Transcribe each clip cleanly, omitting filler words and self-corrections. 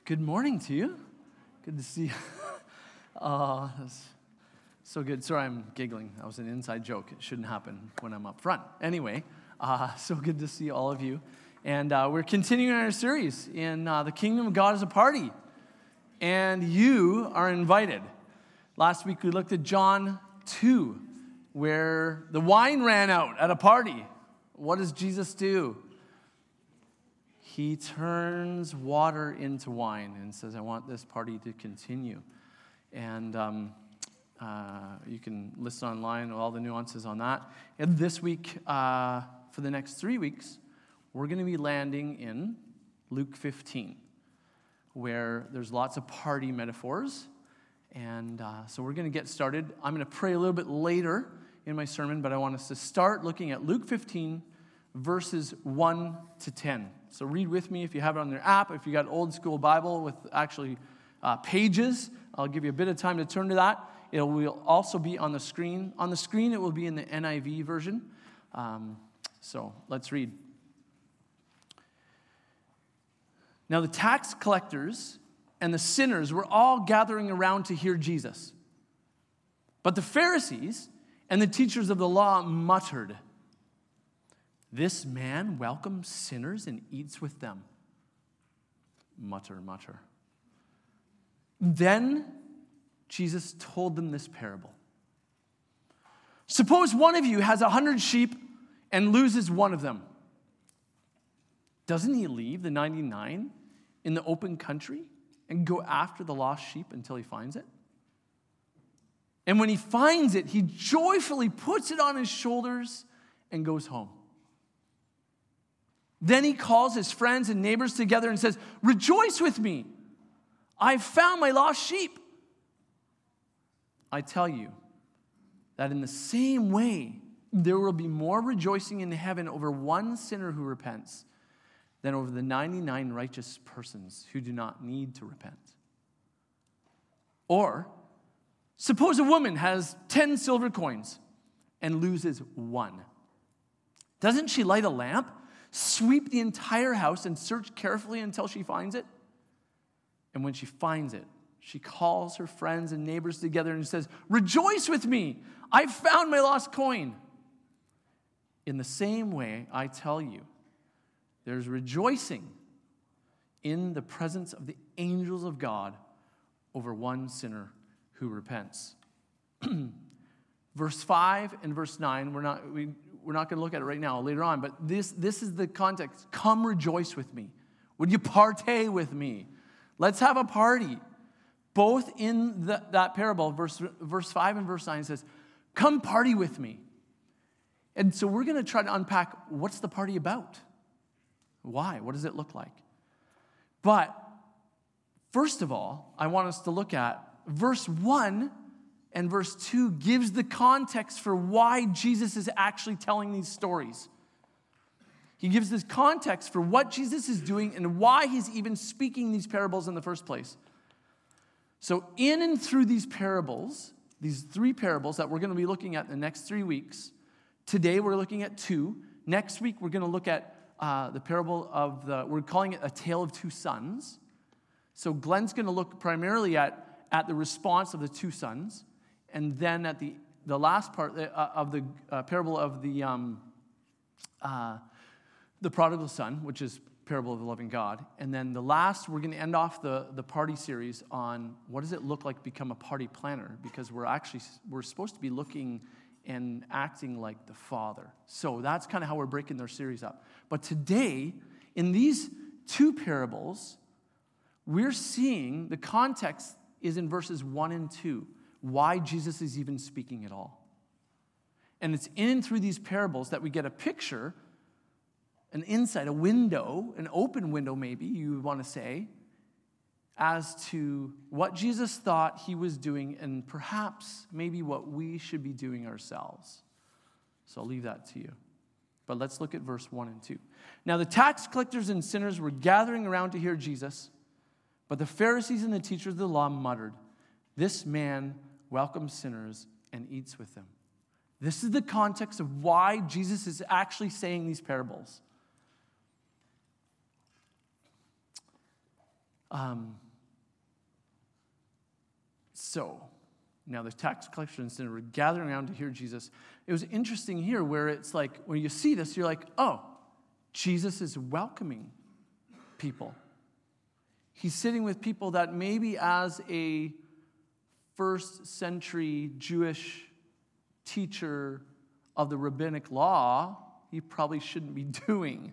Good morning to you. Good to see you. That's so good. Sorry, I'm giggling. That was an inside joke. It shouldn't happen when I'm up front. Anyway, so good to see all of you. And we're continuing our series in The Kingdom of God is a Party. And you are invited. Last week we looked at John 2, where the wine ran out at a party. What does Jesus do? He turns water into wine and says, I want this party to continue. And you can listen online all the nuances on that. And this week, for the next 3 weeks, we're going to be landing in Luke 15, where there's lots of party metaphors. And so we're going to get started. I'm going to pray a little bit later in my sermon, but I want us to start looking at Luke 15, verses 1 to 10. So read with me if you have it on your app. If you got an old school Bible with actually pages, I'll give you a bit of time to turn to that. It will also be on the screen. On the screen, it will be in the NIV version. So let's read. Now the tax collectors and the sinners were all gathering around to hear Jesus. But the Pharisees and the teachers of the law muttered, "This man welcomes sinners and eats with them." Mutter, mutter. Then Jesus told them this parable. Suppose one of you has 100 sheep and loses one of them. Doesn't he leave the 99 in the open country and go after the lost sheep until he finds it? And when he finds it, he joyfully puts it on his shoulders and goes home. Then he calls his friends and neighbors together and says, "Rejoice with me. I've found my lost sheep." I tell you that in the same way, there will be more rejoicing in heaven over one sinner who repents than over the 99 righteous persons who do not need to repent. Or, suppose a woman has 10 silver coins and loses one. Doesn't she light a lamp, sweep the entire house, and search carefully until she finds it? And when she finds it, she calls her friends and neighbors together and says, "Rejoice with me, I've found my lost coin." In the same way, I tell you, there's rejoicing in the presence of the angels of God over one sinner who repents. Verse 5 and verse 9, we're not going to look at it right now, later on, but this is the context. Come rejoice with me. Would you partay with me? Let's have a party. Both in that parable, verse 5 and verse 9 says, come party with me. And so we're going to try to unpack what's the party about? Why? What does it look like? But first of all, I want us to look at verse 1 and verse 2 gives the context for why Jesus is actually telling these stories. He gives this context for what Jesus is doing and why he's even speaking these parables in the first place. So in and through these parables, these 3 parables that we're going to be looking at in the next 3 weeks, today we're looking at 2. Next week we're going to look at the parable of we're calling it a tale of 2 sons. So Glenn's going to look primarily at the response of the 2 sons. And then at the last part of the parable of the prodigal son, which is parable of the loving God. And then the last, we're going to end off the party series on what does it look like to become a party planner, because we're supposed to be looking and acting like the Father. So that's kind of how we're breaking their series up. But today, in these 2 parables, we're seeing the context is in verses 1 and 2. Why Jesus is even speaking at all. And it's in and through these parables that we get a picture, an insight, a window, an open window maybe you would want to say, as to what Jesus thought he was doing and perhaps maybe what we should be doing ourselves. So I'll leave that to you. But let's look at verse 1 and 2. Now the tax collectors and sinners were gathering around to hear Jesus, but the Pharisees and the teachers of the law muttered, "This man welcomes sinners and eats with them." This is the context of why Jesus is actually saying these parables. So, now the tax collectors were gathering around to hear Jesus. It was interesting here where it's like, when you see this, you're like, oh, Jesus is welcoming people. He's sitting with people that maybe as a first century Jewish teacher of the rabbinic law, he probably shouldn't be doing.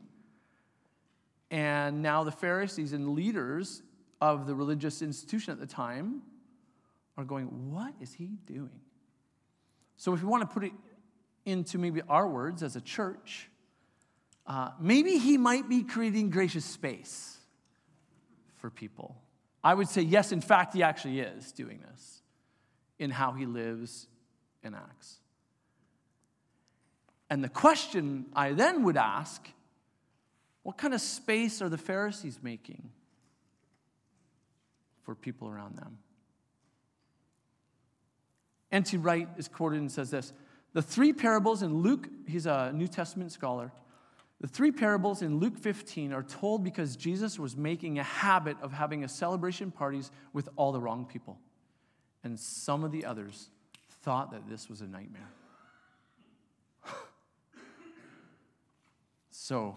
And now the Pharisees and leaders of the religious institution at the time are going, what is he doing? So if we want to put it into maybe our words as a church, maybe he might be creating gracious space for people. I would say, yes, in fact, he actually is doing this in how he lives and acts. And the question I then would ask, what kind of space are the Pharisees making for people around them? N.T. Wright is quoted and says this: the three parables in Luke, he's a New Testament scholar, the three parables in Luke 15 are told because Jesus was making a habit of having a celebration parties with all the wrong people. And some of the others thought that this was a nightmare. So,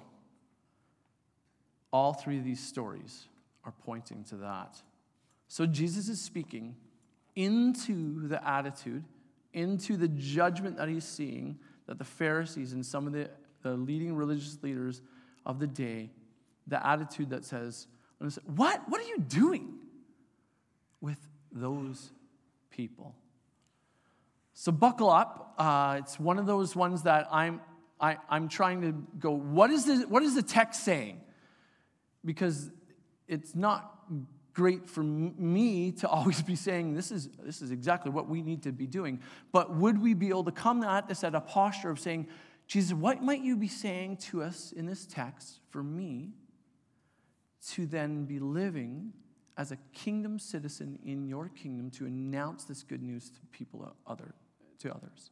all three of these stories are pointing to that. So Jesus is speaking into the attitude, into the judgment that he's seeing that the Pharisees and some of the leading religious leaders of the day, the attitude that says, what are you doing with those people? So buckle up. It's one of those ones that I'm trying to go, what is the text saying? Because it's not great for me to always be saying this is exactly what we need to be doing. But would we be able to come at this at a posture of saying, Jesus, what might you be saying to us in this text for me to then be living as a kingdom citizen in your kingdom to announce this good news to people, to others?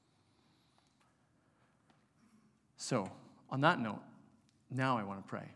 So, on that note, now I want to pray.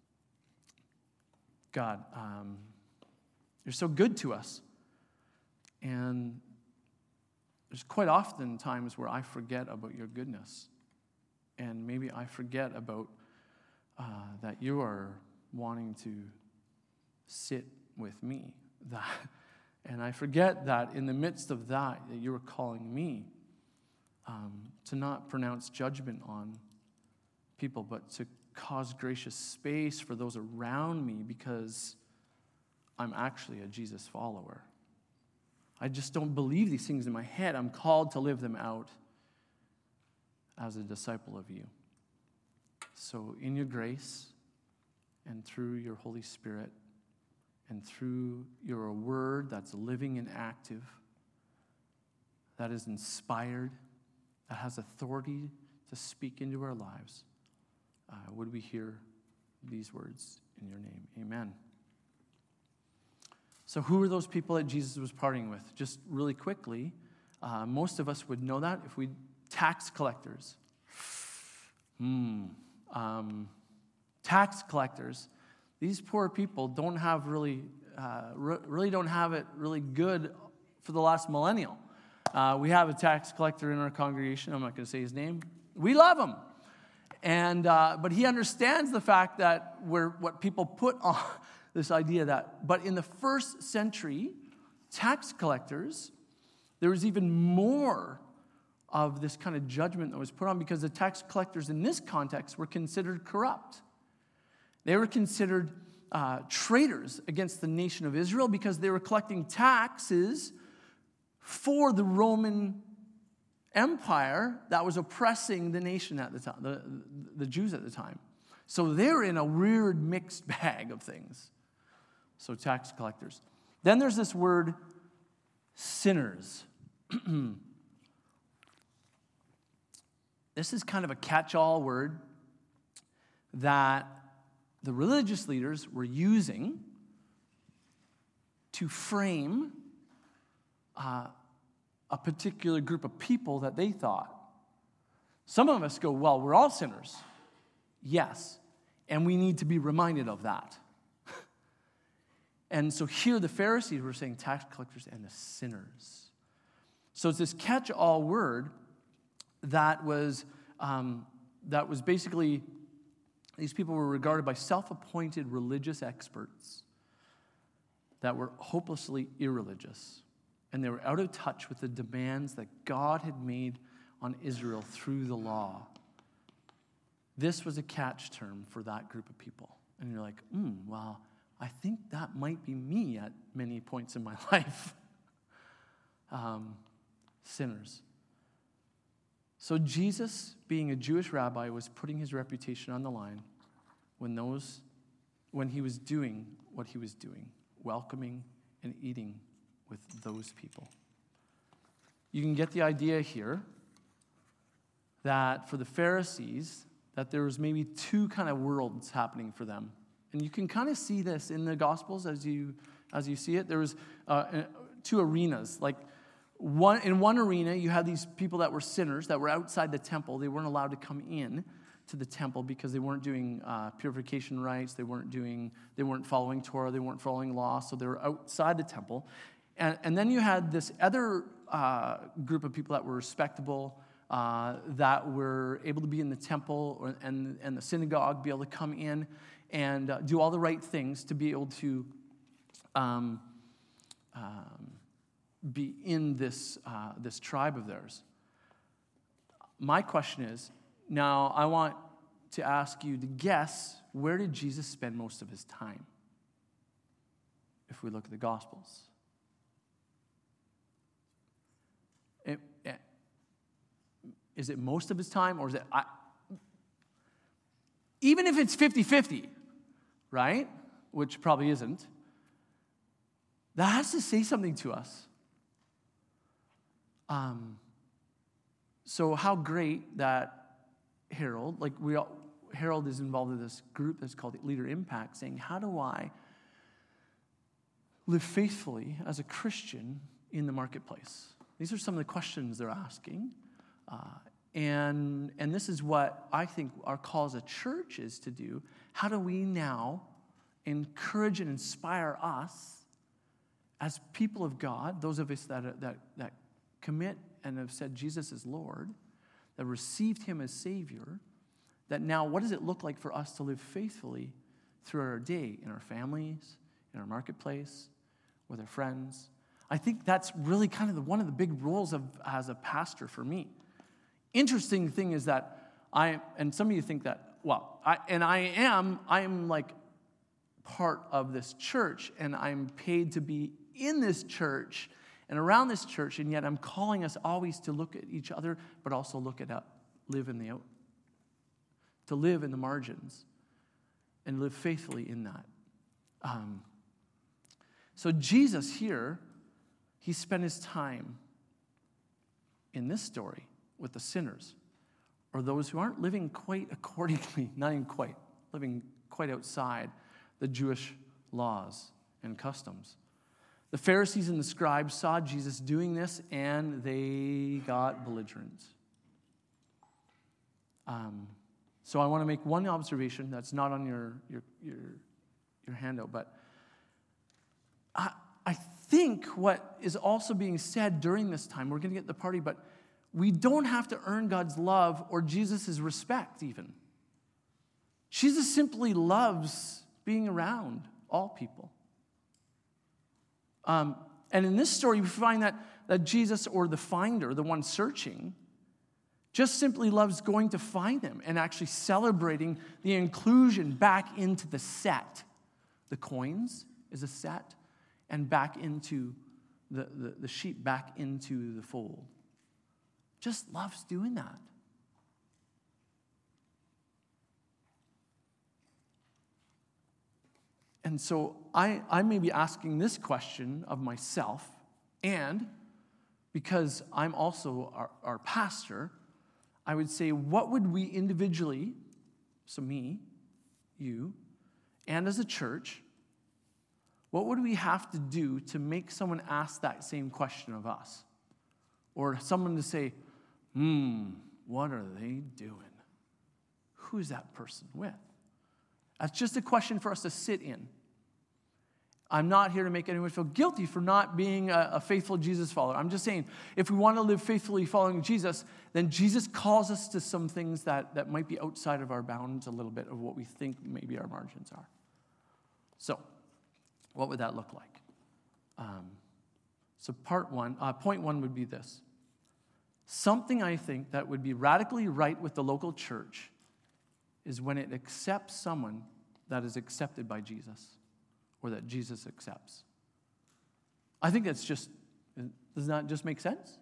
God, you're so good to us. And there's quite often times where I forget about your goodness. And maybe I forget about that you are wanting to sit with me. And I forget that in the midst of that you are calling me to not pronounce judgment on people, but to cause gracious space for those around me because I'm actually a Jesus follower. I just don't believe these things in my head. I'm called to live them out as a disciple of you. So in your grace and through your Holy Spirit and through your word that's living and active, that is inspired, that has authority to speak into our lives, would we hear these words in your name? Amen. So who were those people that Jesus was partying with? Just really quickly, most of us would know that if we tax collectors. Tax collectors. These poor people don't have really don't have it really good for the last millennial. We have a tax collector in our congregation. I'm not going to say his name. We love him. And but he understands the fact that what people put on this idea that, but in the first century, tax collectors, there was even more of this kind of judgment that was put on because the tax collectors in this context were considered corrupt. They were considered traitors against the nation of Israel because they were collecting taxes for the Roman Empire that was oppressing the nation at the time, the Jews at the time. So they're in a weird mixed bag of things. So tax collectors. Then there's this word, sinners. This is kind of a catch-all word that the religious leaders were using to frame a particular group of people that they thought. Some of us go, well, we're all sinners. Yes, and we need to be reminded of that. And so here the Pharisees were saying tax collectors and the sinners. So it's this catch-all word that was basically, these people were regarded by self-appointed religious experts that were hopelessly irreligious. And they were out of touch with the demands that God had made on Israel through the law. This was a catch term for that group of people. And you're like, well, I think that might be me at many points in my life. Sinners. So Jesus, being a Jewish rabbi, was putting his reputation on the line when he was doing what he was doing, welcoming and eating with those people. You can get the idea here that for the Pharisees, that there was maybe two kind of worlds happening for them. And you can kind of see this in the Gospels as you see it. There was two arenas. Like in one arena, you had these people that were sinners that were outside the temple. They weren't allowed to come in to the temple because they weren't doing purification rites. They weren't following Torah. They weren't following law. So they were outside the temple. And then you had this other group of people that were respectable, that were able to be in the temple and the synagogue, be able to come in and do all the right things to be able to be in this tribe of theirs. My question is, now I want to ask you to guess, where did Jesus spend most of his time? If we look at the Gospels. Is it most of his time, or is it... even if it's 50-50, right? Which probably isn't. That has to say something to us. So how great that Harold, Harold is involved in this group that's called Leader Impact, saying, how do I live faithfully as a Christian in the marketplace? These are some of the questions they're asking. And this is what I think our call as a church is to do. How do we now encourage and inspire us as people of God, those of us that commit and have said Jesus is Lord, that received him as Savior, that now what does it look like for us to live faithfully through our day, in our families, in our marketplace, with our friends? I think that's really kind of one of the big roles as a pastor for me. Interesting thing is that and some of you think that, I am like part of this church, and I'm paid to be in this church and around this church, and yet I'm calling us always to look at each other, but also to live in the margins and live faithfully in that. So Jesus here, he spent his time in this story with the sinners, or those who aren't living quite accordingly, not even quite, living quite outside the Jewish laws and customs. The Pharisees and the scribes saw Jesus doing this, and they got belligerent. So I want to make one observation that's not on your handout, but I think what is also being said during this time, we're going to get the party, but we don't have to earn God's love or Jesus' respect even. Jesus simply loves being around all people. And in this story, we find that Jesus, or the finder, the one searching, just simply loves going to find them and actually celebrating the inclusion back into the set. The coins is a set, and back into the sheep, back into the fold. Just loves doing that. And so I may be asking this question of myself, and because I'm also our pastor, I would say, what would we individually, so me, you, and as a church, what would we have to do to make someone ask that same question of us? Or someone to say, what are they doing? Who's that person with? That's just a question for us to sit in. I'm not here to make anyone feel guilty for not being a faithful Jesus follower. I'm just saying, if we want to live faithfully following Jesus, then Jesus calls us to some things that might be outside of our bounds a little bit of what we think maybe our margins are. So, what would that look like? So point one would be this. Something I think that would be radically right with the local church is when it accepts someone that is accepted by Jesus, or that Jesus accepts. I think that's just, does that just make sense?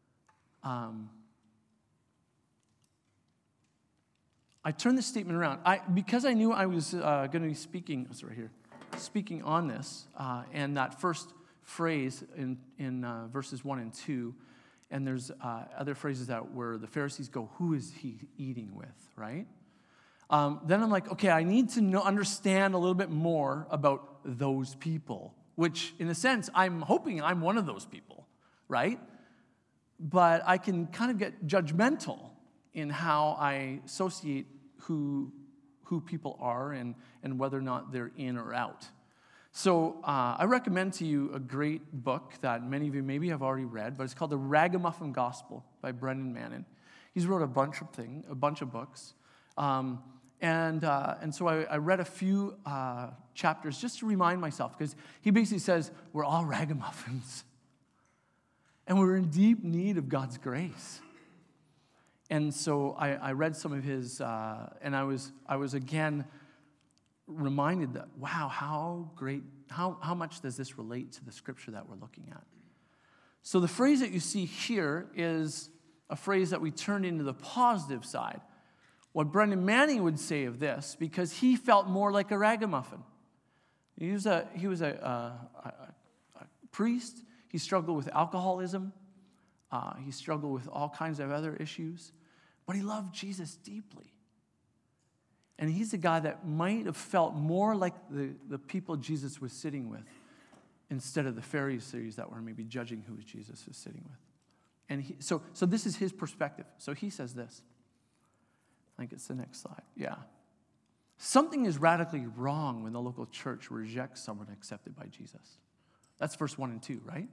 I turned this statement around. Because I knew I was going to be speaking on this, and that first phrase in verses 1 and 2, and there's other phrases where the Pharisees go, who is he eating with, right? Then I'm like, okay, I need to understand a little bit more about those people, which in a sense, I'm hoping I'm one of those people, right? But I can kind of get judgmental in how I associate who people are and whether or not they're in or out. So I recommend to you a great book that many of you maybe have already read, but it's called The Ragamuffin Gospel by Brendan Manning. He's wrote a bunch of books. And so I read a few chapters just to remind myself, because he basically says we're all ragamuffins. And we're in deep need of God's grace. And so I read some of his, and I was again reminded that, wow, how much does this relate to the scripture that we're looking at? So the phrase that you see here is a phrase that we turned into the positive side. What Brendan Manning would say of this, because he felt more like a ragamuffin. He was a priest. He struggled with alcoholism. He struggled with all kinds of other issues. But he loved Jesus deeply. And he's a guy that might have felt more like the people Jesus was sitting with instead of the Pharisees that were maybe judging who Jesus was sitting with. And so this is his perspective. So he says this. I think it's the next slide. Yeah. Something is radically wrong when the local church rejects someone accepted by Jesus. That's verse 1 and 2, right?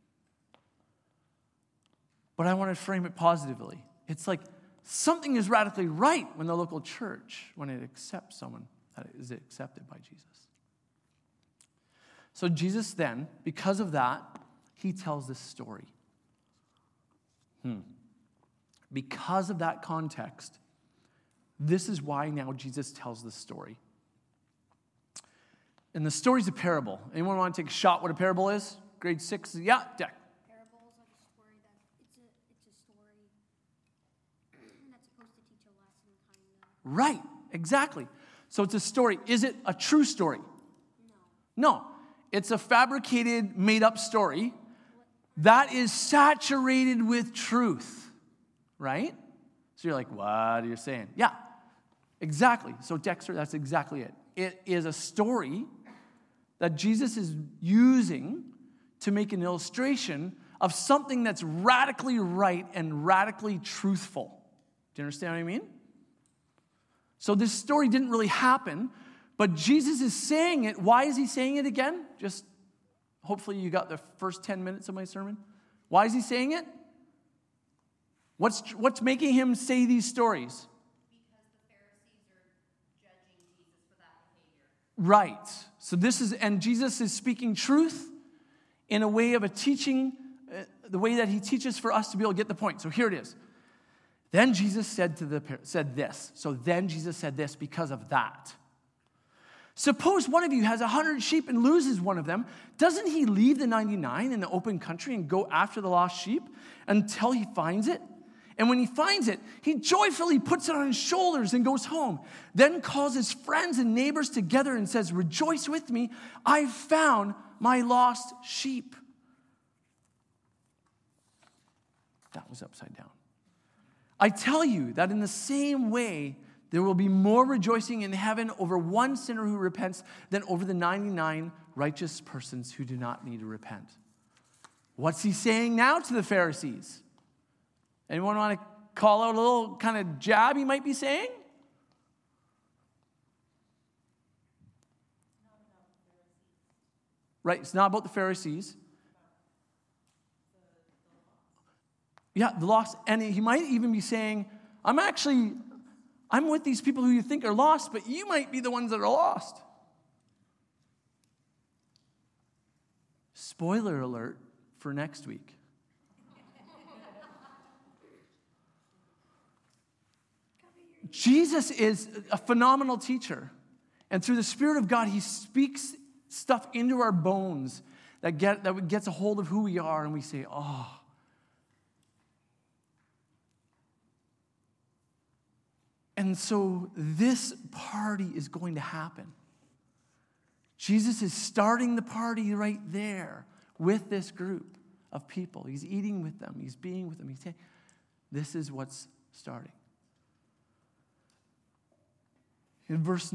But I want to frame it positively. It's like something is radically right when the local church, when it accepts someone that is accepted by Jesus. So Jesus then, because of that, he tells this story. Because of that context, this is why now Jesus tells this story. And the story's a parable. Anyone want to take a shot what a parable is? Grade 6? Yeah, Deck. Parables are the story that it's a story that's supposed to teach a lesson, kind of. Right, exactly. So it's a story. Is it a true story? No. It's a fabricated, made-up story that is saturated with truth, right? So you're like, what are you saying? Yeah, exactly. So Dexter, that's exactly it. It is a story that Jesus is using to make an illustration of something that's radically right and radically truthful. Do you understand what I mean? So this story didn't really happen, but Jesus is saying it. Why is he saying it again? Just hopefully you got the first 10 minutes of my sermon. Why is he saying it? What's making him say these stories? Because the Pharisees are judging Jesus for that behavior. Right. So and Jesus is speaking truth in a way of a teaching, the way that he teaches for us to be able to get the point. So here it is. Then Jesus said this. So then Jesus said this because of that. Suppose one of you has 100 sheep and loses one of them. Doesn't he leave the 99 in the open country and go after the lost sheep until he finds it? And when he finds it, he joyfully puts it on his shoulders and goes home. Then calls his friends and neighbors together and says, "Rejoice with me, I found my lost sheep." That was upside down. I tell you that in the same way, there will be more rejoicing in heaven over one sinner who repents than over the 99 righteous persons who do not need to repent. What's he saying now to the Pharisees? Anyone want to call out a little kind of jab he might be saying? Right? It's not about the Pharisees. Yeah, the lost. And he might even be saying, I'm with these people who you think are lost, but you might be the ones that are lost. Spoiler alert for next week. Jesus is a phenomenal teacher. And through the Spirit of God, he speaks stuff into our bones that gets a hold of who we are, and we say, oh. And so this party is going to happen. Jesus is starting the party right there with this group of people. He's eating with them. He's being with them. He's saying, this is what's starting. In verse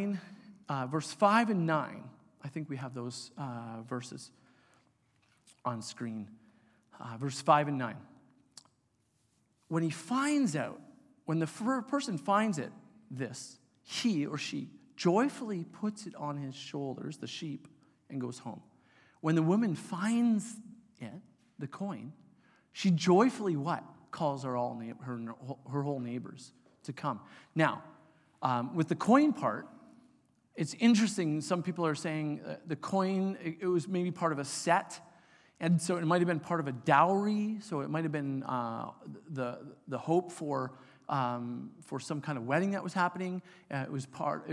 5 and 9, I think we have those verses on screen. Verse 5 and 9. When he finds out, when the person finds it, he or she joyfully puts it on his shoulders, the sheep, and goes home. When the woman finds it, the coin, she joyfully what? Calls her whole neighbors to come. Now, with the coin part, it's interesting. Some people are saying the coin, it was maybe part of a set, and so it might have been part of a dowry. So it might have been the hope for some kind of wedding that was happening. It was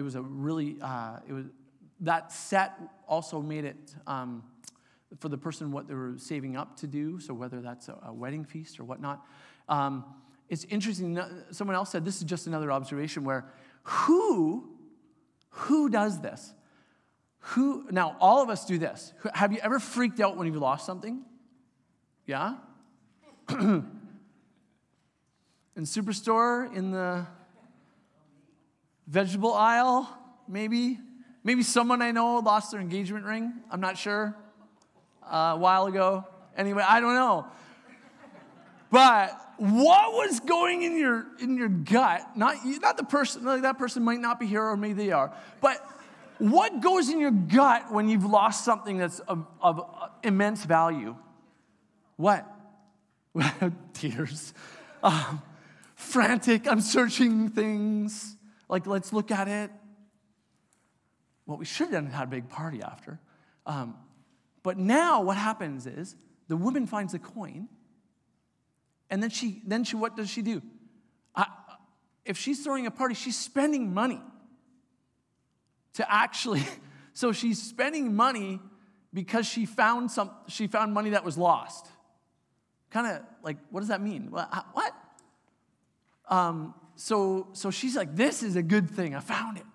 that set also made it for the person what they were saving up to do. So whether that's a wedding feast or whatnot. It's interesting. Someone else said this is just another observation where who does this? Now, all of us do this. Have you ever freaked out when you've lost something? Yeah? In Superstore, in the vegetable aisle, maybe? Maybe someone I know lost their engagement ring. I'm not sure. A while ago. Anyway, I don't know. But what was going in your gut? Not the person. Like that person might not be here, or maybe they are. But what goes in your gut when you've lost something that's of immense value? What? Tears. Frantic. I'm searching things. Like, let's look at it. What we should have done is had a big party after. But now what happens is the woman finds a coin. And then she, what does she do? If she's throwing a party, she's spending money to actually. So she's spending money because she found money that was lost. Kind of like, what does that mean? What? So she's like, this is a good thing. I found it.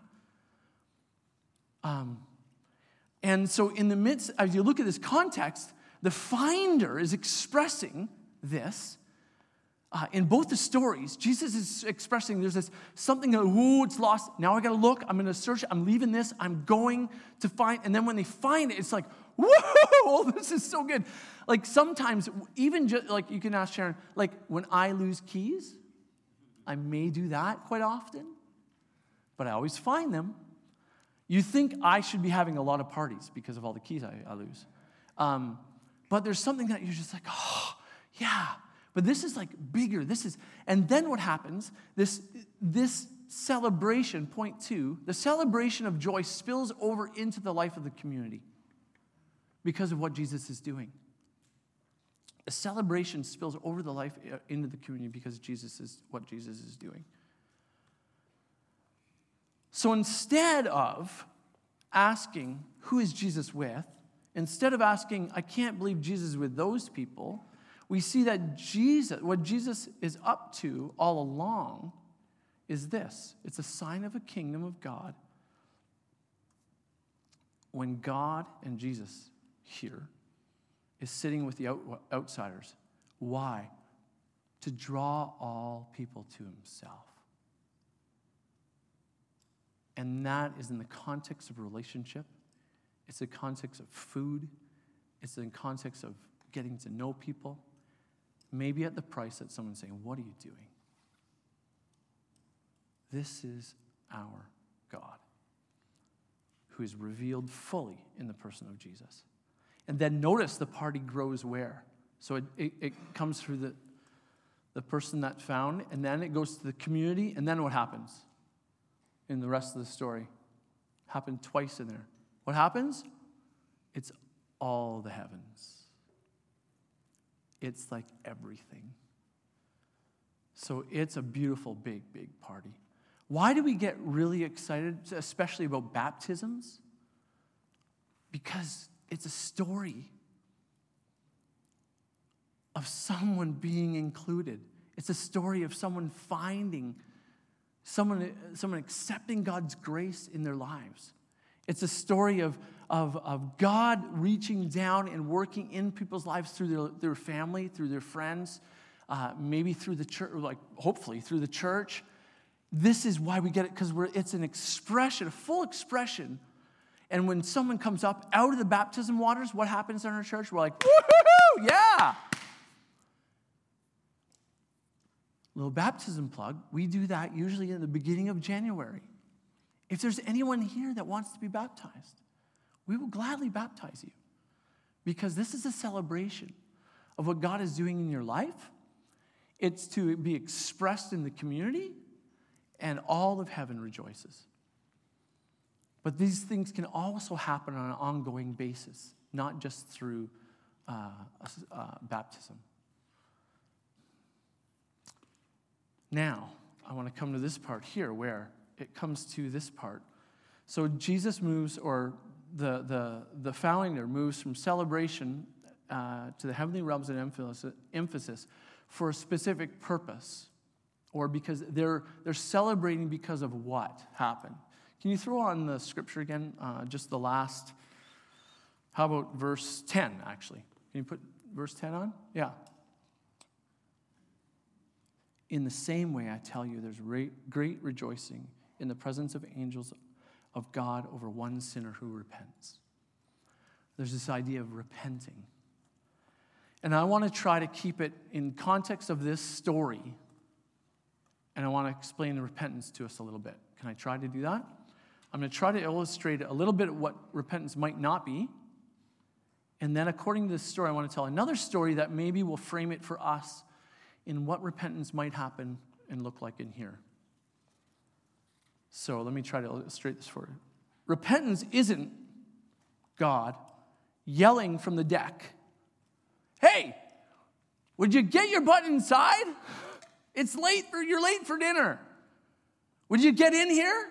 And so in the midst, as you look at this context, the finder is expressing this. In both the stories, Jesus is expressing there's this something, it's lost. Now I got to look. I'm going to search. I'm leaving this. I'm going to find. And then when they find it, it's like, whoa, this is so good. Like sometimes, even just like you can ask Sharon, like when I lose keys, I may do that quite often, but I always find them. You think I should be having a lot of parties because of all the keys I lose. But there's something that you're just like, oh, yeah. But this is like bigger. And then what happens? This celebration, point 2, the celebration of joy spills over into the life of the community because of what Jesus is doing. The celebration spills over the life into the community because what Jesus is doing. So instead of asking, who is Jesus with? Instead of asking, I can't believe Jesus is with those people, we see that what Jesus is up to all along is this. It's a sign of a kingdom of God. When God and Jesus here is sitting with the outsiders. Why? To draw all people to himself. And that is in the context of relationship. It's the context of food. It's in the context of getting to know people. Maybe at the price that someone's saying, what are you doing? This is our God, who is revealed fully in the person of Jesus. And then notice the party grows where? So it comes through the person that found, and then it goes to the community, and then what happens in the rest of the story? Happened twice in there. What happens? It's all the heavens. It's like everything. So it's a beautiful, big, big party. Why do we get really excited, especially about baptisms? Because it's a story of someone being included. It's a story of someone finding, someone accepting God's grace in their lives. It's a story of God reaching down and working in people's lives through their family, through their friends, maybe through the church, like hopefully through the church. This is why we get it, because it's an expression, a full expression. And when someone comes up out of the baptism waters, what happens in our church? We're like, woohoo, yeah. Little baptism plug. We do that usually in the beginning of January. If there's anyone here that wants to be baptized, we will gladly baptize you, because this is a celebration of what God is doing in your life. It's to be expressed in the community, and all of heaven rejoices. But these things can also happen on an ongoing basis, not just through baptism. Now, I want to come to this part here where it comes to this part. So Jesus moves, or the founder moves from celebration to the heavenly realms and emphasis for a specific purpose, or because they're celebrating because of what happened. Can you throw on the scripture again, just the last, how about verse 10, actually? Can you put verse 10 on? Yeah. In the same way, I tell you, there's great rejoicing in the presence of angels of God over one sinner who repents. There's this idea of repenting. And I want to try to keep it in context of this story, and I want to explain the repentance to us a little bit. Can I try to do that? I'm going to try to illustrate a little bit of what repentance might not be. And then according to this story, I want to tell another story that maybe will frame it for us in what repentance might happen and look like in here. So let me try to illustrate this for you. Repentance isn't God yelling from the deck, "Hey, would you get your butt inside? You're late for dinner. Would you get in here?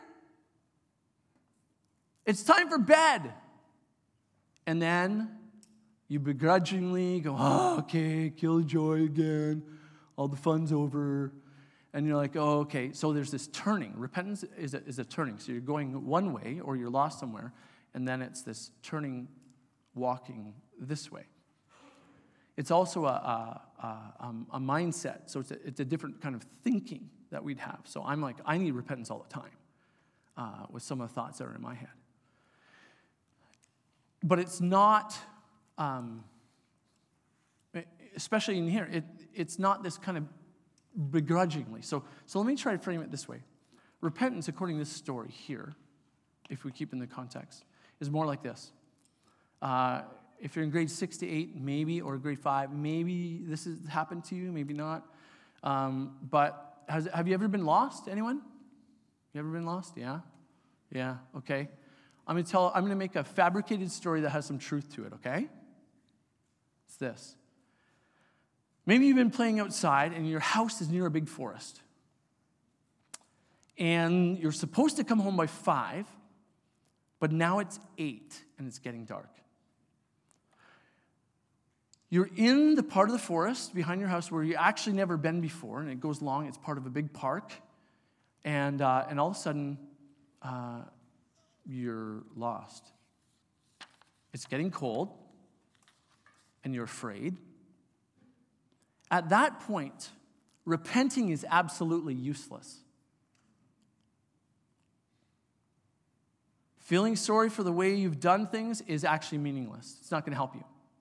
It's time for bed." And then you begrudgingly go, "Oh, okay, killjoy again. All the fun's over." And you're like, "Oh, okay." So there's this turning. Repentance is a turning. So you're going one way, or you're lost somewhere, and then it's this turning, walking this way. It's also a mindset. So it's a different kind of thinking that we'd have. So I'm like, I need repentance all the time with some of the thoughts that are in my head. But it's not, especially in here, it's not this kind of begrudgingly. So let me try to frame it this way. Repentance, according to this story here, if we keep in the context, is more like this. If you're in grade 6 to 8, maybe, or grade 5, maybe this has happened to you, maybe not. But have you ever been lost? Anyone? You ever been lost? Yeah? Yeah, okay. I'm going to make a fabricated story that has some truth to it, okay? It's this. Maybe you've been playing outside and your house is near a big forest. And you're supposed to come home by 5, but now it's 8 and it's getting dark. You're in the part of the forest behind your house where you actually never been before, and it goes long. It's part of a big park. And all of a sudden, you're lost. It's getting cold, and you're afraid. At that point, repenting is absolutely useless. Feeling sorry for the way you've done things is actually meaningless. It's not going to help you.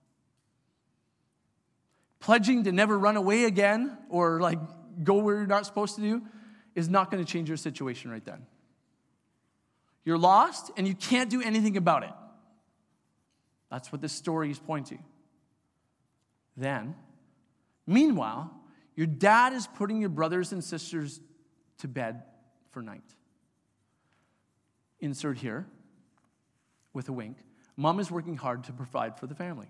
Pledging to never run away again or like go where you're not supposed to do is not going to change your situation right then. You're lost and you can't do anything about it. That's what this story is pointing to. Then, meanwhile, your dad is putting your brothers and sisters to bed for night. Insert here, with a wink, mom is working hard to provide for the family.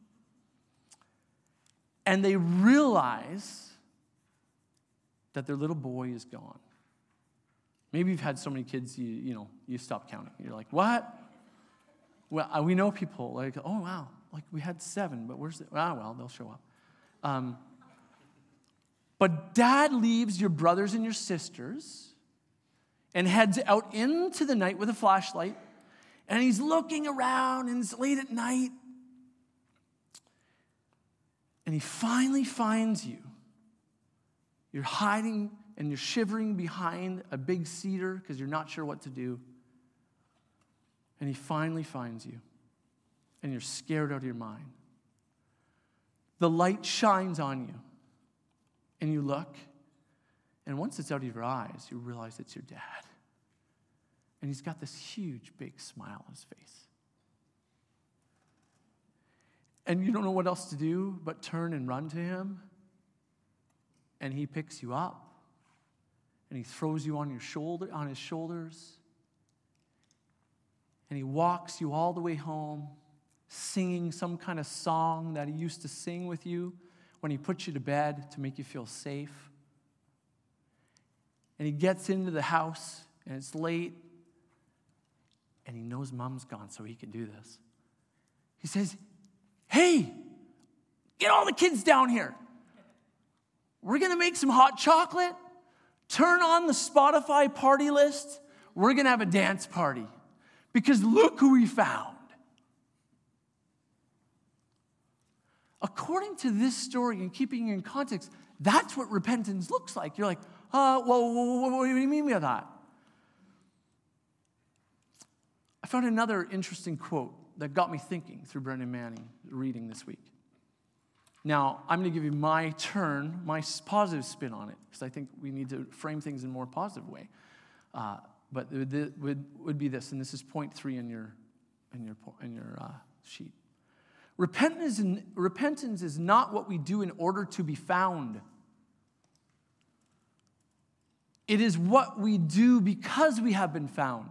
And they realize that their little boy is gone. Maybe you've had so many kids, you stop counting. You're like, what? Well, we know people like, oh, wow, like we had 7, but where's it? Well, they'll show up. But dad leaves your brothers and your sisters and heads out into the night with a flashlight, and he's looking around, and it's late at night, and he finally finds you. You're hiding and you're shivering behind a big cedar because you're not sure what to do. And he finally finds you, and you're scared out of your mind. The light shines on you, and you look, and once it's out of your eyes, you realize it's your dad. And he's got this huge, big smile on his face. And you don't know what else to do but turn and run to him. And he picks you up, and he throws you on his shoulders. And he walks you all the way home, singing some kind of song that he used to sing with you when he put you to bed to make you feel safe. And he gets into the house, and it's late, and he knows mom's gone, so he can do this. He says, hey, get all the kids down here. We're going to make some hot chocolate. Turn on the Spotify party list. We're going to have a dance party. Because look who we found. According to this story, and keeping it in context, that's what repentance looks like. You're like, what do you mean by that? I found another interesting quote that got me thinking through Brendan Manning reading this week. Now, I'm going to give you my positive spin on it, because I think we need to frame things in a more positive way. But it would be this, and this is point 3 in your sheet. Repentance is not what we do in order to be found. It is what we do because we have been found.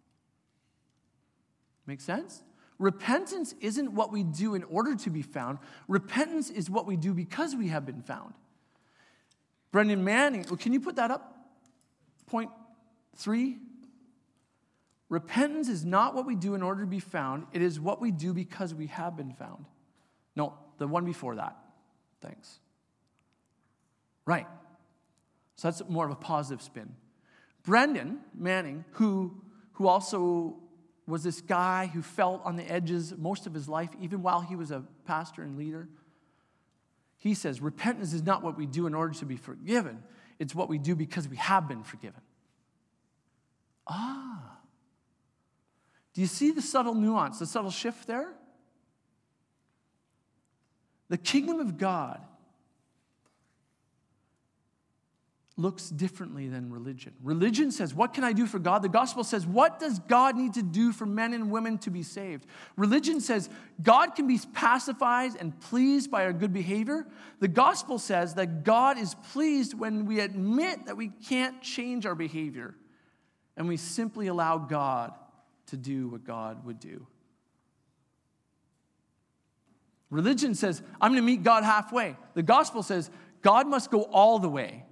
Make sense? Repentance isn't what we do in order to be found. Repentance is what we do because we have been found. Brendan Manning, can you put that up? Point 3. Repentance is not what we do in order to be found. It is what we do because we have been found. No, the one before that. Thanks. Right. So that's more of a positive spin. Brendan Manning, who also was this guy who felt on the edges most of his life, even while he was a pastor and leader, he says, repentance is not what we do in order to be forgiven. It's what we do because we have been forgiven. Do you see the subtle nuance, the subtle shift there? The kingdom of God looks differently than religion. Religion says, what can I do for God? The gospel says, what does God need to do for men and women to be saved? Religion says, God can be pacified and pleased by our good behavior. The gospel says that God is pleased when we admit that we can't change our behavior, and we simply allow God to do what God would do. Religion says, I'm going to meet God halfway. The gospel says, God must go all the way.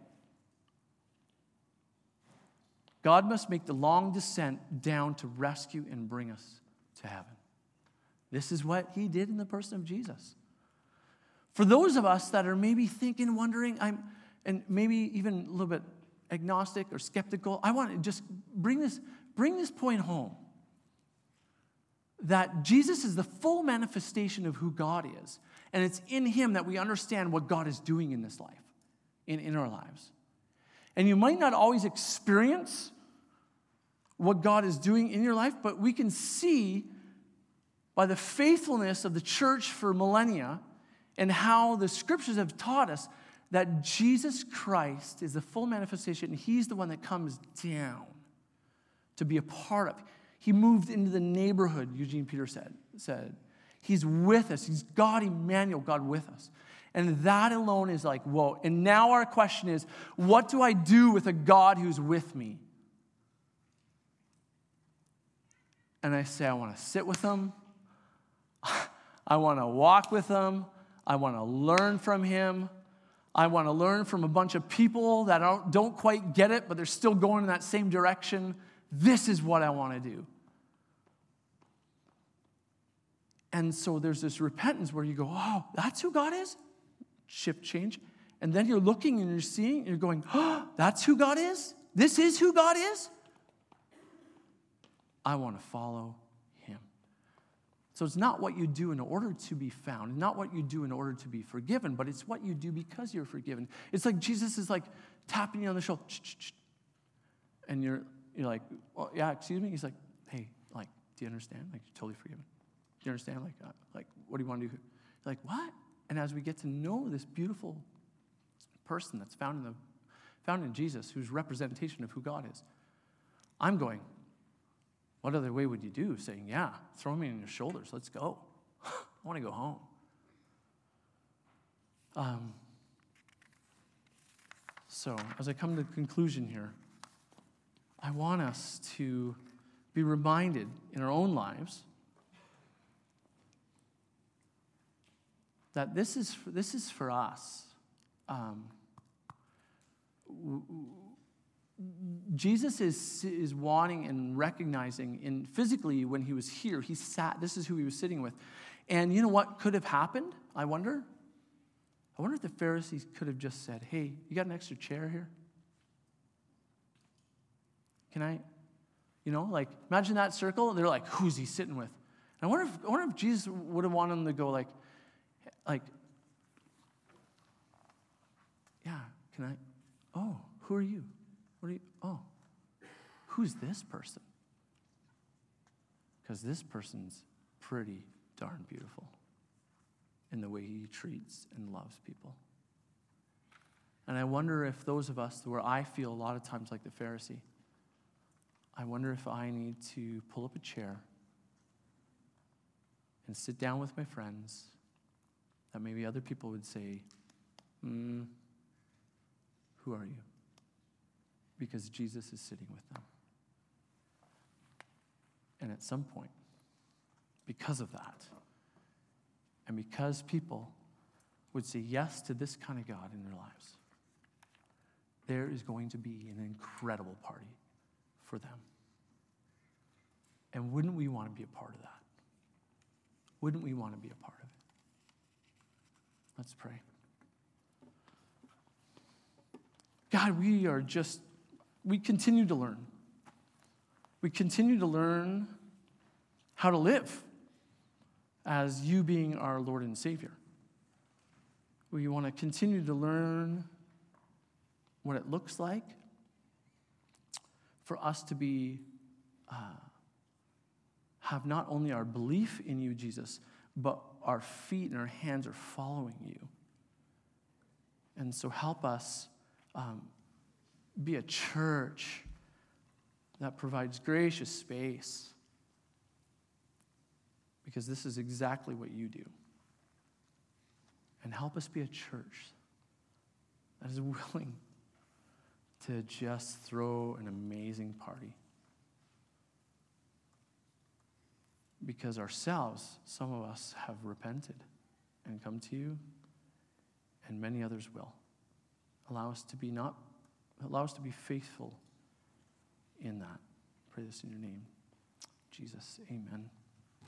God must make the long descent down to rescue and bring us to heaven. This is what he did in the person of Jesus. For those of us that are maybe thinking, wondering, and maybe even a little bit agnostic or skeptical, I want to just bring this point home. That Jesus is the full manifestation of who God is. And it's in him that we understand what God is doing in this life, in our lives. And you might not always experience what God is doing in your life, but we can see by the faithfulness of the church for millennia and how the scriptures have taught us that Jesus Christ is the full manifestation, and he's the one that comes down to be a part of. He moved into the neighborhood, Eugene Peterson said. He's with us. He's God Emmanuel, God with us. And that alone is like, whoa. And now our question is, what do I do with a God who's with me? And I say, I want to sit with him. I want to walk with him. I want to learn from him. I want to learn from a bunch of people that don't quite get it, but they're still going in that same direction. This is what I want to do. And so there's this repentance where you go, oh, that's who God is? Shift change. And then you're looking and you're seeing, and you're going, oh, that's who God is? This is who God is? I want to follow him. So it's not what you do in order to be found, not what you do in order to be forgiven, but it's what you do because you're forgiven. It's like Jesus is like tapping you on the shoulder. And you're like, well, yeah, excuse me? He's like, hey, like, do you understand? Like, you're totally forgiven. Do you understand? Like, what do you want to do? You're like, what? And as we get to know this beautiful person that's found in Jesus, who's representation of who God is, I'm going, what other way would you do? Saying, yeah, throw me on your shoulders. Let's go. I want to go home. So as I come to the conclusion here, I want us to be reminded in our own lives that this is for us. Jesus is wanting and recognizing, in physically when he was here, he sat, this is who he was sitting with. And you know what could have happened, I wonder? I wonder if the Pharisees could have just said, hey, you got an extra chair here? Can I, like, imagine that circle. They're like, who's he sitting with? And I wonder if Jesus would have wanted them to go like, yeah, can I? Oh, who are you? What are you? Oh, who's this person? Because this person's pretty darn beautiful in the way he treats and loves people. And I wonder if those of us where I feel a lot of times like the Pharisee, I wonder if I need to pull up a chair and sit down with my friends that maybe other people would say, who are you? Because Jesus is sitting with them. And at some point, because of that, and because people would say yes to this kind of God in their lives, there is going to be an incredible party for them. And wouldn't we want to be a part of that? Wouldn't we want to be a part of it? Let's pray. God, we continue to learn. We continue to learn how to live as you being our Lord and Savior. We want to continue to learn what it looks like for us to be, have not only our belief in you, Jesus, but our feet and our hands are following you. And so help us be a church that provides gracious space, because this is exactly what you do. And help us be a church that is willing to just throw an amazing party. Because ourselves, some of us have repented and come to you, and many others will. Allow us to be faithful in that. Pray this in your name, Jesus. Amen.